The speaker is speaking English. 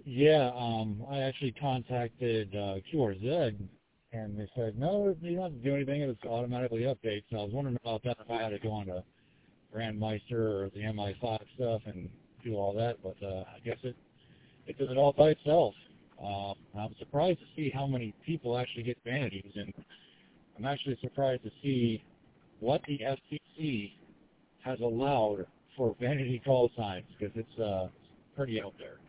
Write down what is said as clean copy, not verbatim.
Yeah, I actually contacted QRZ, and they said, no, you don't have to do anything. It was automatically updates. So I was wondering about that if I had to go on to Grandmeister or the MI5 stuff and do all that, but I guess it does it all by itself. I'm surprised to see how many people actually get vanities, and I'm actually surprised to see what the FCC has allowed for vanity call signs, because it's pretty out there.